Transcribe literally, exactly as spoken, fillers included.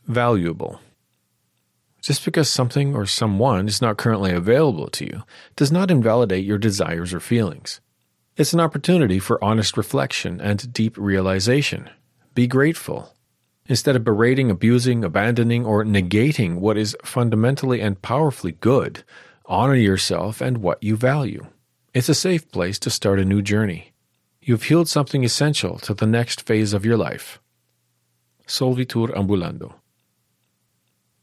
Valuable. Just because something or someone is not currently available to you does not invalidate your desires or feelings. It's an opportunity for honest reflection and deep realization. Be grateful. Instead of berating, abusing, abandoning, or negating what is fundamentally and powerfully good, honor yourself and what you value. It's a safe place to start a new journey. You've healed something essential to the next phase of your life. Solvitur ambulando.